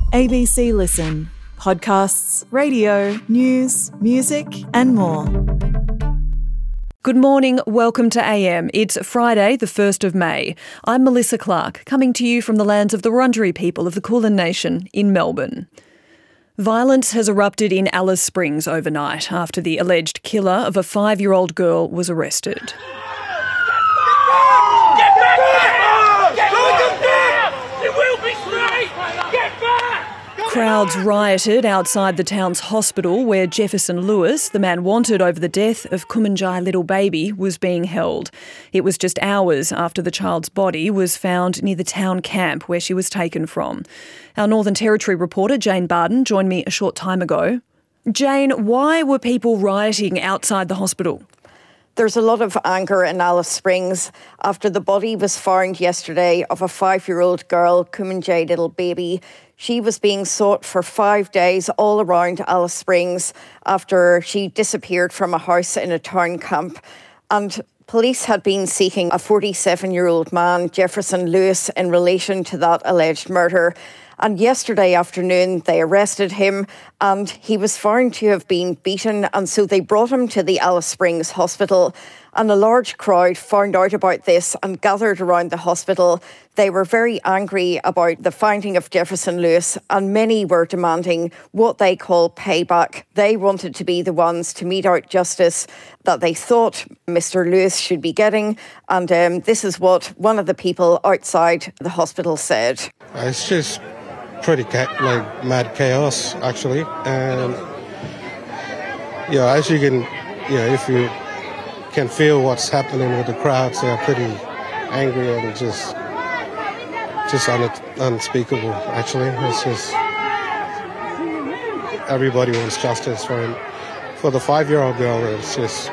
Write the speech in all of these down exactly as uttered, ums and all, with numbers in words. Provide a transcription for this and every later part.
A B C Listen. Podcasts, radio, news, music and more. Good morning, welcome to A M. It's Friday, the first of May. I'm Melissa Clark, coming to you from the lands of the Wurundjeri people of the Kulin Nation in Melbourne. Violence has erupted in Alice Springs overnight after the alleged killer of a five-year-old girl was arrested. Crowds rioted outside the town's hospital where Jefferson Lewis, the man wanted over the death of Kumanjai little baby, was being held. It was just hours after the child's body was found near the town camp where she was taken from. Our Northern Territory reporter Jane Barden joined me a short time ago. Jane, why were people rioting outside the hospital? There's a lot of anger in Alice Springs after the body was found yesterday of a five-year-old girl, Kumanjai little baby. She was being sought for five days all around Alice Springs after she disappeared from a house in a town camp. And police had been seeking a forty-seven-year-old man, Jefferson Lewis, in relation to that alleged murder. And yesterday afternoon, they arrested him and he was found to have been beaten. And so they brought him to the Alice Springs Hospital. And a large crowd found out about this and gathered around the hospital. They were very angry about the finding of Jefferson Lewis, and many were demanding what they call payback. They wanted to be the ones to mete out justice that they thought Mister Lewis should be getting. And um, this is what one of the people outside the hospital said. It's just pretty ca- like mad chaos, actually. And, yeah, as you can, you know, if you can feel what's happening with the crowds, they're pretty angry and just just un- unspeakable, actually. It's just everybody wants justice for him. For the five-year-old girl, it's just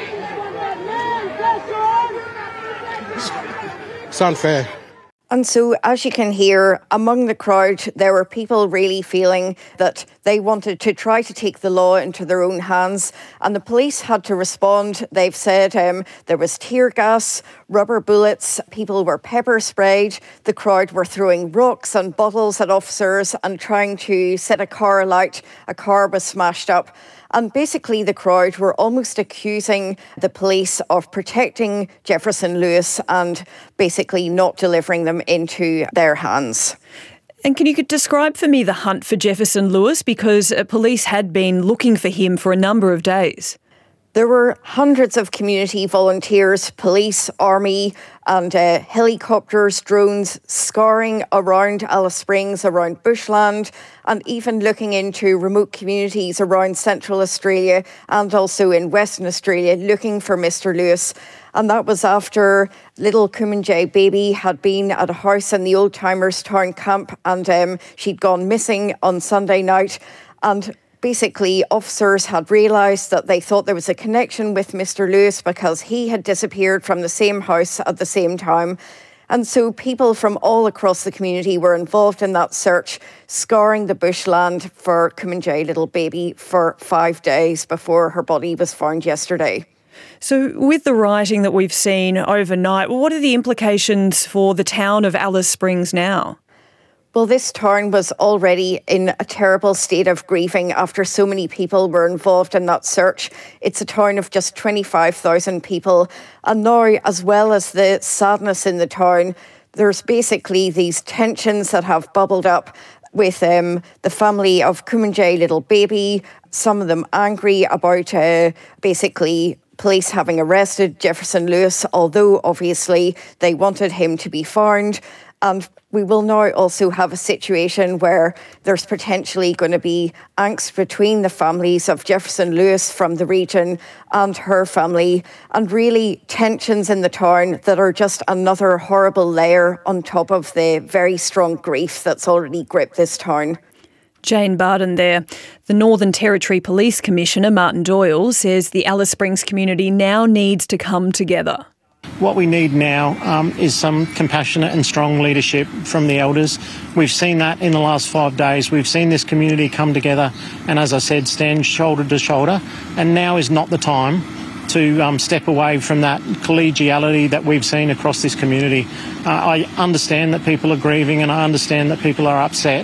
it's, it's unfair. And so, as you can hear, among the crowd, there were people really feeling that they wanted to try to take the law into their own hands. And the police had to respond. They've said um, there was tear gas, rubber bullets, people were pepper sprayed. The crowd were throwing rocks and bottles at officers and trying to set a car alight. A car was smashed up. And basically the crowd were almost accusing the police of protecting Jefferson Lewis and basically not delivering them into their hands. And can you describe for me the hunt for Jefferson Lewis? Because police had been looking for him for a number of days. There were hundreds of community volunteers, police, army and uh, helicopters, drones scouring around Alice Springs, around bushland and even looking into remote communities around Central Australia and also in Western Australia looking for Mister Lewis. And that was after little Kumanjai baby had been at a house in the Old Timers Town camp and um, she'd gone missing on Sunday night. And basically, officers had realised that they thought there was a connection with Mister Lewis because he had disappeared from the same house at the same time. And so people from all across the community were involved in that search, scouring the bushland for Kumanjai little baby for five days before her body was found yesterday. So with the rioting that we've seen overnight, what are the implications for the town of Alice Springs now? Well, this town was already in a terrible state of grieving after so many people were involved in that search. It's a town of just twenty-five thousand people. And now, as well as the sadness in the town, there's basically these tensions that have bubbled up with um, the family of Kumanjai little baby, some of them angry about uh, basically police having arrested Jefferson Lewis, although obviously they wanted him to be found. And we will now also have a situation where there's potentially going to be angst between the families of Jefferson Lewis from the region and her family, and really tensions in the town that are just another horrible layer on top of the very strong grief that's already gripped this town. Jane Barden there. The Northern Territory Police Commissioner, Martin Doyle, says the Alice Springs community now needs to come together. What we need now um, is some compassionate and strong leadership from the elders. We've seen that in the last five days. We've seen this community come together and, as I said, stand shoulder to shoulder. And now is not the time to um, step away from that collegiality that we've seen across this community. Uh, I understand that people are grieving and I understand that people are upset,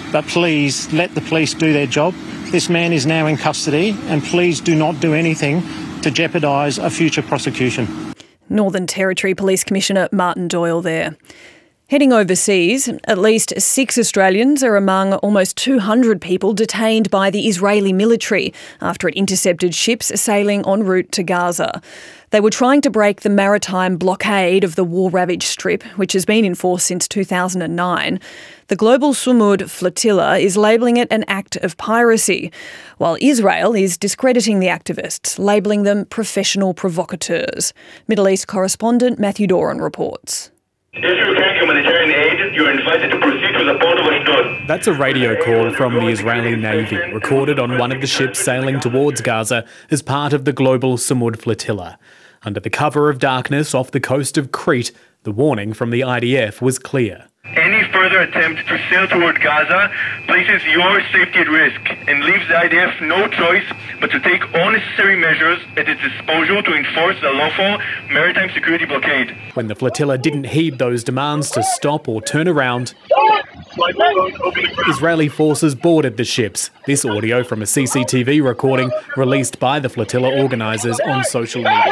but please let the police do their job. This man is now in custody, and please do not do anything to jeopardise a future prosecution. Northern Territory Police Commissioner Martin Doyle there. Heading overseas, at least six Australians are among almost two hundred people detained by the Israeli military after it intercepted ships sailing en route to Gaza. They were trying to break the maritime blockade of the war-ravaged Strip, which has been in force since two thousand nine. The Global Sumud Flotilla is labelling it an act of piracy, while Israel is discrediting the activists, labelling them professional provocateurs. Middle East correspondent Matthew Doran reports. If you can humanitarian aid, you are invited to proceed to the port of Ashdod. That's a radio call from the Israeli Navy, recorded on one of the ships sailing towards Gaza as part of the Global Sumud Flotilla. Under the cover of darkness off the coast of Crete, the warning from the I D F was clear. Any further attempt to sail toward Gaza places your safety at risk and leaves the I D F no choice but to take all necessary measures at its disposal to enforce the lawful maritime security blockade. When the flotilla didn't heed those demands to stop or turn around, Israeli forces boarded the ships. This audio from a C C T V recording released by the flotilla organisers on social media.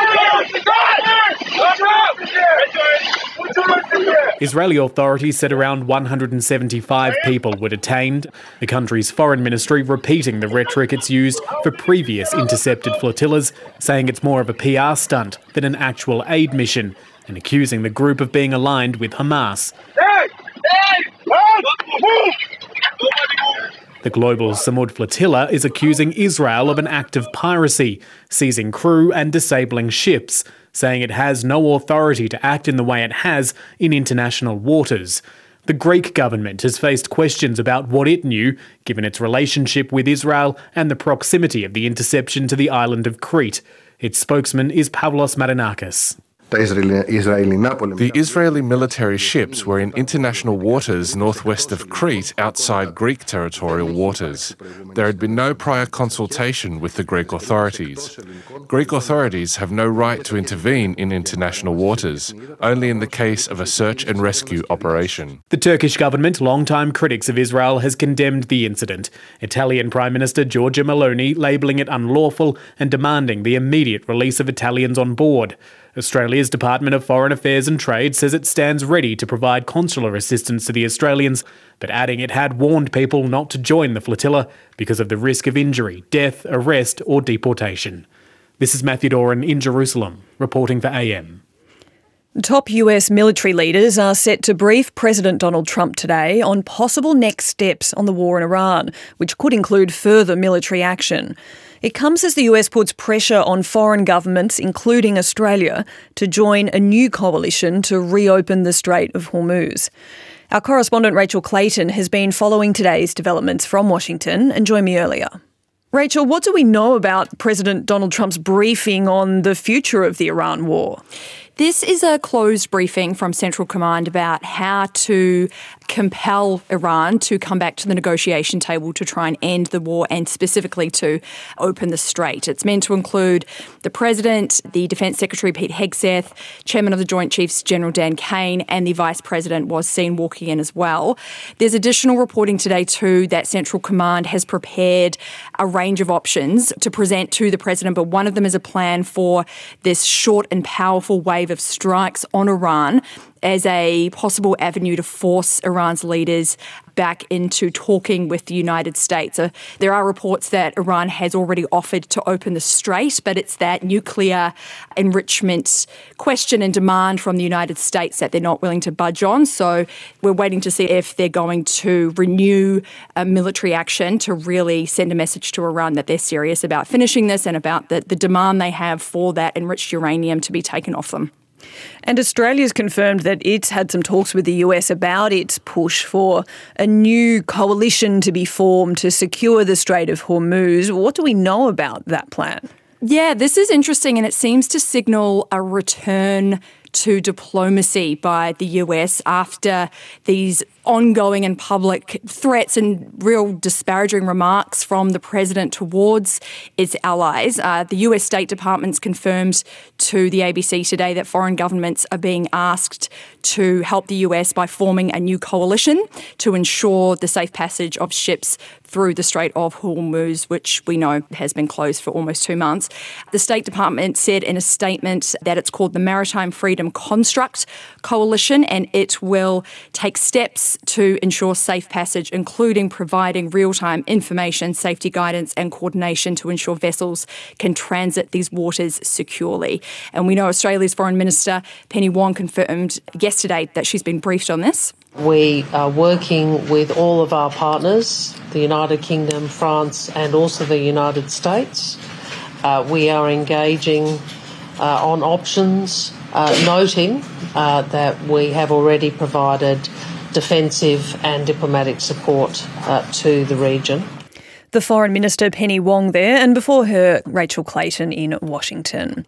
Israeli authorities said around one hundred seventy-five people were detained, the country's foreign ministry repeating the rhetoric it's used for previous intercepted flotillas, saying it's more of a P R stunt than an actual aid mission, and accusing the group of being aligned with Hamas. The Global Sumud Flotilla is accusing Israel of an act of piracy, seizing crew and disabling ships, saying it has no authority to act in the way it has in international waters. The Greek government has faced questions about what it knew, given its relationship with Israel and the proximity of the interception to the island of Crete. Its spokesman is Pavlos Marinakis. The Israeli military ships were in international waters northwest of Crete, outside Greek territorial waters. There had been no prior consultation with the Greek authorities. Greek authorities have no right to intervene in international waters, only in the case of a search and rescue operation. The Turkish government, longtime critics of Israel, has condemned the incident. Italian Prime Minister Giorgia Meloni labelling it unlawful and demanding the immediate release of Italians on board. Australia's Department of Foreign Affairs and Trade says it stands ready to provide consular assistance to the Australians, but adding it had warned people not to join the flotilla because of the risk of injury, death, arrest or deportation. This is Matthew Doran in Jerusalem, reporting for A M. Top U S military leaders are set to brief President Donald Trump today on possible next steps on the war in Iran, which could include further military action. It comes as the U S puts pressure on foreign governments, including Australia, to join a new coalition to reopen the Strait of Hormuz. Our correspondent Rachel Clayton has been following today's developments from Washington and joined me earlier. Rachel, what do we know about President Donald Trump's briefing on the future of the Iran war? This is a closed briefing from Central Command about how to compel Iran to come back to the negotiation table to try and end the war and specifically to open the strait. It's meant to include the President, the Defence Secretary Pete Hegseth, Chairman of the Joint Chiefs General Dan Kane, and the Vice President was seen walking in as well. There's additional reporting today too that Central Command has prepared a range of options to present to the President, but one of them is a plan for this short and powerful wave of strikes on Iran as a possible avenue to force Iran's leaders back into talking with the United States. So there are reports that Iran has already offered to open the strait, but it's that nuclear enrichment question and demand from the United States that they're not willing to budge on. So we're waiting to see if they're going to renew a military action to really send a message to Iran that they're serious about finishing this and about the, the demand they have for that enriched uranium to be taken off them. And Australia's confirmed that it's had some talks with the U S about its push for a new coalition to be formed to secure the Strait of Hormuz. What do we know about that plan? Yeah, this is interesting, and it seems to signal a return to diplomacy by the U S after these ongoing and public threats and real disparaging remarks from the president towards its allies. Uh, the U S State Department's confirmed to the A B C today that foreign governments are being asked to help the U S by forming a new coalition to ensure the safe passage of ships through the Strait of Hormuz, which we know has been closed for almost two months. The State Department said in a statement that it's called the Maritime Freedom Construct Coalition, and it will take steps to ensure safe passage, including providing real-time information, safety guidance and coordination to ensure vessels can transit these waters securely. And we know Australia's Foreign Minister Penny Wong confirmed yesterday that she's been briefed on this. We are working with all of our partners, the United Kingdom, France and also the United States. Uh, we are engaging uh, on options, uh, noting uh, that we have already provided defensive and diplomatic support uh, to the region. The Foreign Minister Penny Wong there, and before her, Rachel Clayton in Washington.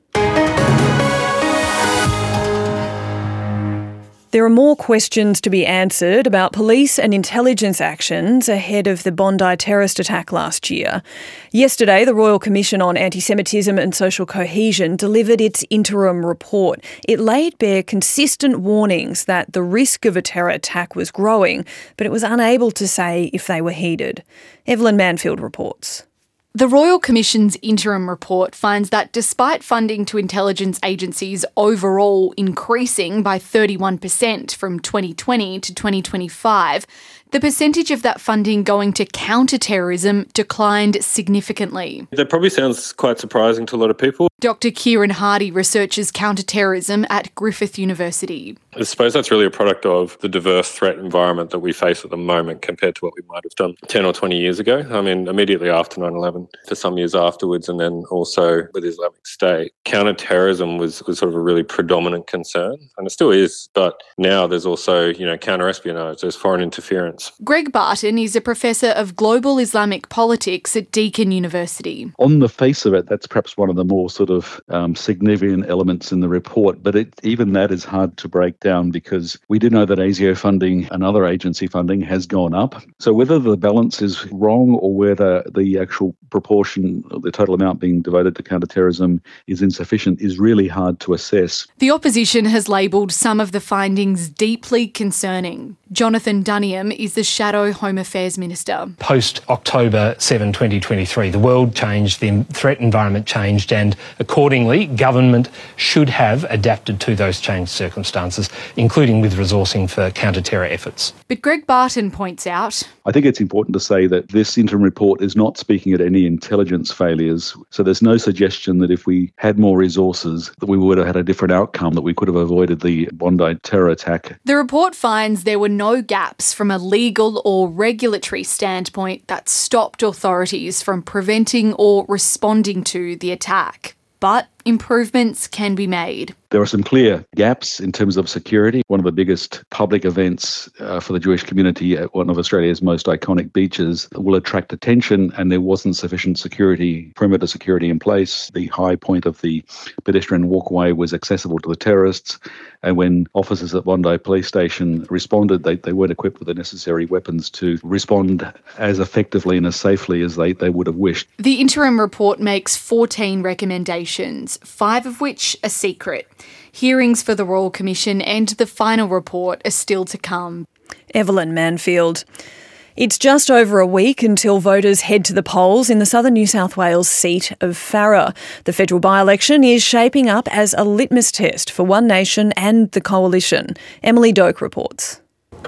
There are more questions to be answered about police and intelligence actions ahead of the Bondi terrorist attack last year. Yesterday, the Royal Commission on Anti-Semitism and Social Cohesion delivered its interim report. It laid bare consistent warnings that the risk of a terror attack was growing, but it was unable to say if they were heeded. Evelyn Manfield reports. The Royal Commission's interim report finds that despite funding to intelligence agencies overall increasing by thirty-one percent from twenty twenty to twenty twenty-five, the percentage of that funding going to counter-terrorism declined significantly. That probably sounds quite surprising to a lot of people. Doctor Kieran Hardy researches counter-terrorism at Griffith University. I suppose that's really a product of the diverse threat environment that we face at the moment compared to what we might have done ten or twenty years ago. I mean, immediately after nine eleven, for some years afterwards, and then also with Islamic State. Counter-terrorism was, was sort of a really predominant concern, and it still is, but now there's also, you know, counter-espionage, there's foreign interference. Greg Barton is a professor of global Islamic politics at Deakin University. On the face of it, that's perhaps one of the more sort of um, significant elements in the report, but it, even that is hard to break down because we do know that ASIO funding and other agency funding has gone up. So whether the balance is wrong or whether the actual proportion, the total amount being devoted to counterterrorism is insufficient is really hard to assess. The opposition has labelled some of the findings deeply concerning. Jonathan Duniam is the Shadow Home Affairs Minister. Post-October seventh, twenty twenty-three, the world changed, the threat environment changed, and accordingly, government should have adapted to those changed circumstances, including with resourcing for counter-terror efforts. But Greg Barton points out, I think it's important to say that this interim report is not speaking at any intelligence failures. So there's no suggestion that if we had more resources, that we would have had a different outcome, that we could have avoided the Bondi terror attack. The report finds there were no gaps from a legal or regulatory standpoint that stopped authorities from preventing or responding to the attack. But improvements can be made. There are some clear gaps in terms of security. One of the biggest public events uh, for the Jewish community at one of Australia's most iconic beaches will attract attention, and there wasn't sufficient security, perimeter security in place. The high point of the pedestrian walkway was accessible to the terrorists, and when officers at Bondi Police Station responded, they, they weren't equipped with the necessary weapons to respond as effectively and as safely as they, they would have wished. The interim report makes fourteen recommendations, five of which are secret. Hearings for the Royal Commission and the final report are still to come. Evelyn Manfield. It's just over a week until voters head to the polls in the southern New South Wales seat of Farrer. The federal by-election is shaping up as a litmus test for One Nation and the Coalition. Emily Doak reports.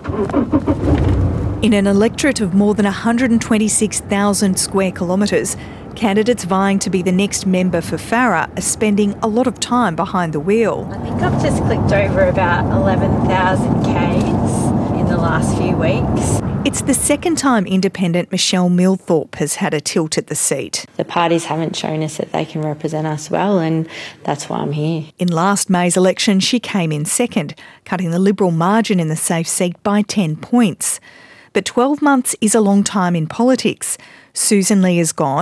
In an electorate of more than one hundred twenty-six thousand square kilometres, candidates vying to be the next member for Farrer are spending a lot of time behind the wheel. I think I've just clicked over about eleven thousand kays in the last few weeks. It's the second time independent Michelle Millthorpe has had a tilt at the seat. The parties haven't shown us that they can represent us well, and that's why I'm here. In last May's election, she came in second, cutting the Liberal margin in the safe seat by ten points. But twelve months is a long time in politics. Susan Lee is gone.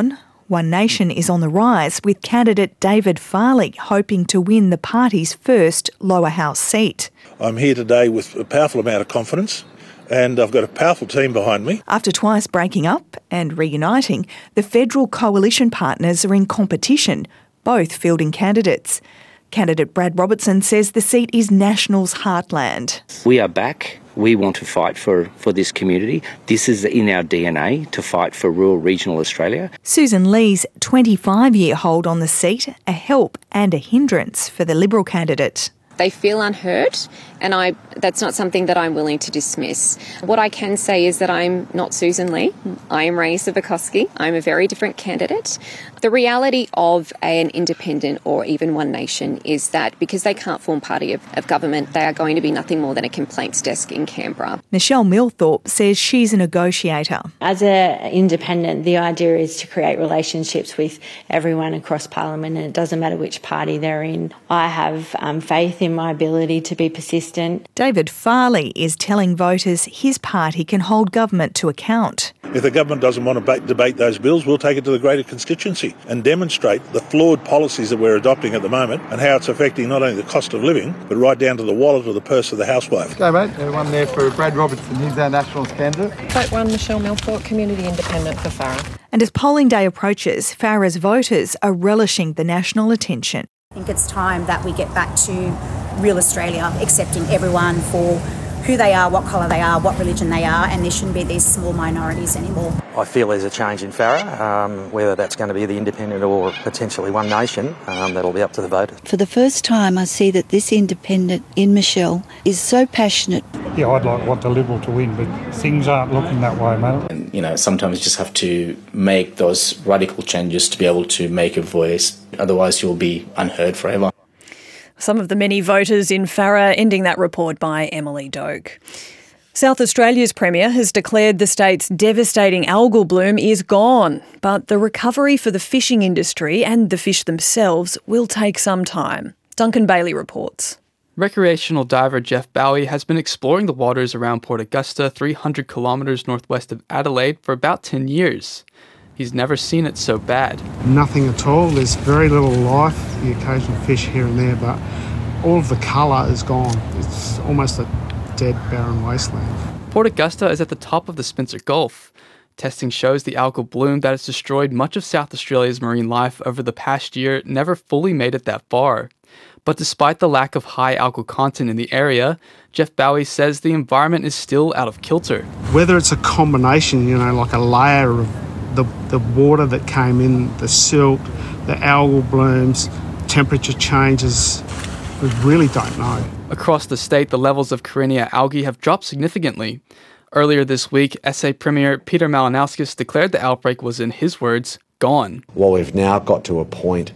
One Nation is on the rise, with candidate David Farley hoping to win the party's first lower house seat. I'm here today with a powerful amount of confidence, and I've got a powerful team behind me. After twice breaking up and reuniting, the federal coalition partners are in competition, both fielding candidates. Candidate Brad Robertson says the seat is National's heartland. We are back. We want to fight for, for this community. This is in our D N A, to fight for rural regional Australia. Susan Lee's twenty-five-year hold on the seat, a help and a hindrance for the Liberal candidate. They feel unheard, and I that's not something that I'm willing to dismiss. What I can say is that I'm not Susan Lee. I am Ray Savikoski. I'm a very different candidate. The reality of an independent or even One Nation is that because they can't form party of, of government, they are going to be nothing more than a complaints desk in Canberra. Michelle Millthorpe says she's a negotiator. As an independent, the idea is to create relationships with everyone across Parliament, and it doesn't matter which party they're in. I have um, faith in my ability to be persistent. David Farley is telling voters his party can hold government to account. If the government doesn't want to debate those bills, we'll take it to the greater constituency and demonstrate the flawed policies that we're adopting at the moment and how it's affecting not only the cost of living, but right down to the wallet or the purse of the housewife. Okay, mate. Everyone there for Brad Robertson. He's our Nationals candidate. Vote one, Michelle Millthorpe, Community Independent for Farah. And as polling day approaches, Farah's voters are relishing the national attention. I think it's time that we get back to real Australia, accepting everyone for who they are, what colour they are, what religion they are, and there shouldn't be these small minorities anymore. I feel there's a change in Farah, um, whether that's going to be the independent or potentially One Nation, um, that'll be up to the voters. For the first time, I see that this independent in Michelle is so passionate. Yeah, I'd like want the Liberal to win, but things aren't looking that way, mate. And, you know, sometimes you just have to make those radical changes to be able to make a voice, otherwise you'll be unheard forever. Some of the many voters in Farah, ending that report by Emily Doak. South Australia's Premier has declared the state's devastating algal bloom is gone, but the recovery for the fishing industry and the fish themselves will take some time. Duncan Bailey reports. Recreational diver Jeff Bowie has been exploring the waters around Port Augusta, three hundred kilometres northwest of Adelaide, for about ten years. He's never seen it so bad. Nothing at all. There's very little life, the occasional fish here and there, but all of the colour is gone. It's almost a dead, barren wasteland. Port Augusta is at the top of the Spencer Gulf. Testing shows the algal bloom that has destroyed much of South Australia's marine life over the past year never fully made it that far. But despite the lack of high algal content in the area, Jeff Bowie says the environment is still out of kilter. Whether it's a combination, you know, like a layer of the, the water that came in, the silt, the algal blooms, temperature changes, we really don't know. Across the state, the levels of Karenia algae have dropped significantly. Earlier this week, S A Premier Peter Malinauskas declared the outbreak was, in his words, gone. What we've now got to a point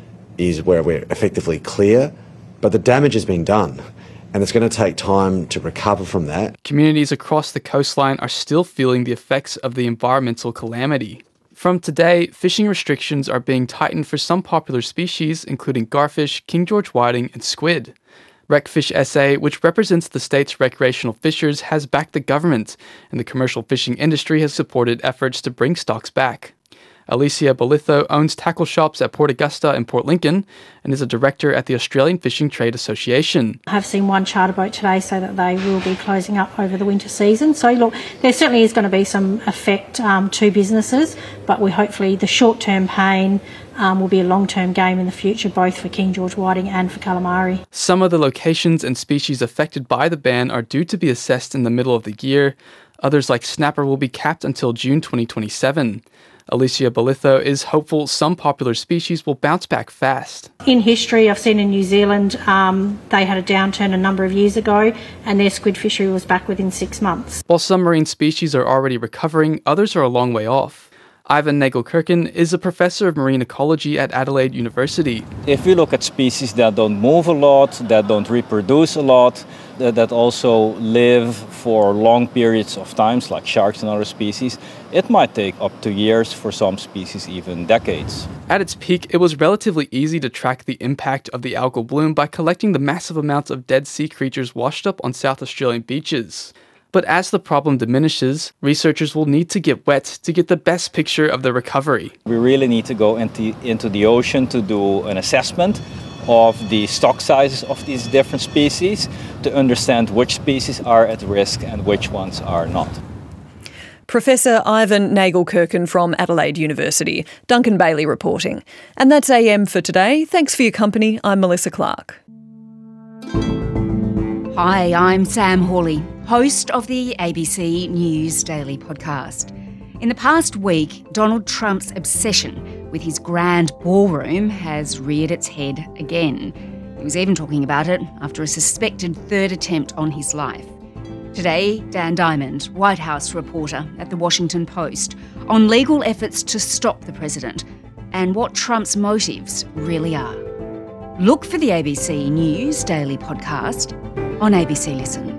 is where we're effectively clear, but the damage has been done. And it's going to take time to recover from that. Communities across the coastline are still feeling the effects of the environmental calamity. From today, fishing restrictions are being tightened for some popular species, including garfish, King George whiting, and squid. Recfish S A, which represents the state's recreational fishers, has backed the government, and the commercial fishing industry has supported efforts to bring stocks back. Alicia Bolitho owns tackle shops at Port Augusta and Port Lincoln and is a director at the Australian Fishing Trade Association. I have seen one charter boat today say that they will be closing up over the winter season. So look, there certainly is going to be some effect um, to businesses, but we hopefully the short-term pain um, will be a long-term gain in the future, both for King George whiting and for calamari. Some of the locations and species affected by the ban are due to be assessed in the middle of the year. Others, like snapper, will be capped until June twenty twenty-seven. Alicia Bolitho is hopeful some popular species will bounce back fast. In history, I've seen in New Zealand, um, they had a downturn a number of years ago and their squid fishery was back within six months. While some marine species are already recovering, others are a long way off. Ivan Nagel-Kirkin is a professor of marine ecology at Adelaide University. If we look at species that don't move a lot, that don't reproduce a lot, that, that also live for long periods of times, like sharks and other species, it might take up to years, for some species even decades. At its peak, it was relatively easy to track the impact of the algal bloom by collecting the massive amounts of dead sea creatures washed up on South Australian beaches. But as the problem diminishes, researchers will need to get wet to get the best picture of the recovery. We really need to go into, into the ocean to do an assessment of the stock sizes of these different species to understand which species are at risk and which ones are not. Professor Ivan Nagel-Kirkin from Adelaide University. Duncan Bailey reporting. And that's A M for today. Thanks for your company. I'm Melissa Clark. Hi, I'm Sam Hawley, host of the A B C News Daily podcast. In the past week, Donald Trump's obsession with his grand ballroom has reared its head again. He was even talking about it after a suspected third attempt on his life. Today, Dan Diamond, White House reporter at The Washington Post, on legal efforts to stop the president and what Trump's motives really are. Look for the A B C News Daily podcast on A B C Listen.